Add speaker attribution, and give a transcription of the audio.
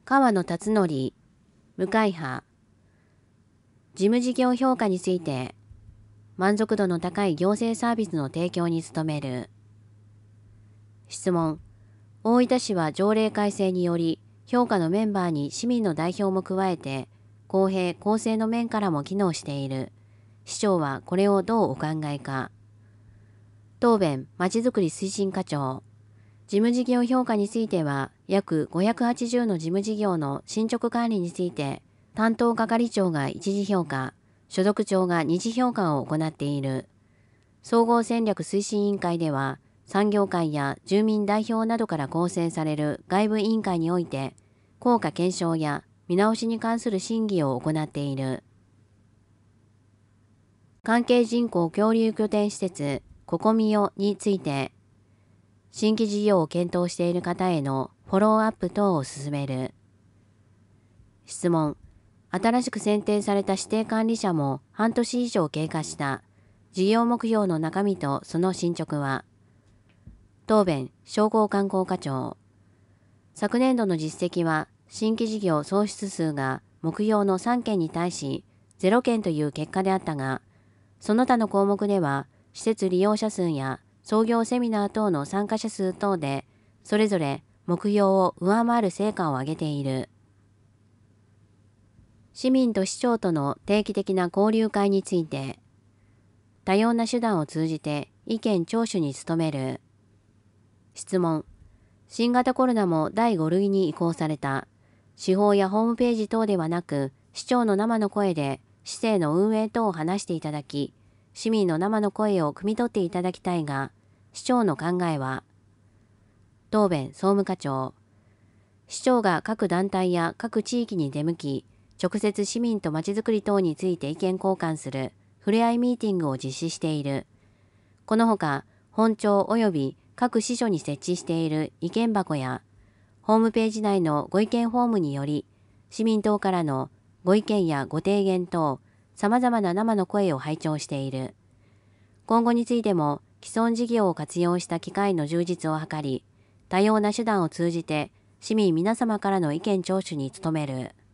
Speaker 1: 川野達則、向井派。事務事業評価について、満足度の高い行政サービスの提供に努める。質問。大分市は条例改正により、評価のメンバーに市民の代表も加えて、公平・公正の面からも機能している。市長はこれをどうお考えか。答弁、まちづくり推進課長。事務事業評価については、約580の事務事業の進捗管理について、担当係長が一次評価、所属長が二次評価を行っている。総合戦略推進委員会では、産業界や住民代表などから構成される外部委員会において、効果検証や見直しに関する審議を行っている。関係人口交流拠点施設、ここみよについて、新規事業を検討している方へのフォローアップ等を進める。質問。新しく選定された指定管理者も半年以上経過した事業目標の中身とその進捗は。答弁、商工観光課長。昨年度の実績は新規事業創出数が目標の3件に対し0件という結果であったが、その他の項目では施設利用者数や創業セミナー等の参加者数等で、それぞれ目標を上回る成果を上げている。市民と市長との定期的な交流会について、多様な手段を通じて意見聴取に努める。質問。新型コロナも第5類に移行された。手法やホームページ等ではなく、市長の生の声で市政の運営等を話していただき、市民の生の声を汲み取っていただきたいが、市長の考えは。答弁、総務課長。市長が各団体や各地域に出向き、直接市民とまちづくり等について意見交換するふれあいミーティングを実施している。このほか、本庁及び各支所に設置している意見箱や、ホームページ内のご意見フォームにより、市民等からのご意見やご提言等、様々な生の声を拝聴している。今後についても、既存事業を活用した機会の充実を図り、多様な手段を通じて市民皆様からの意見聴取に努める。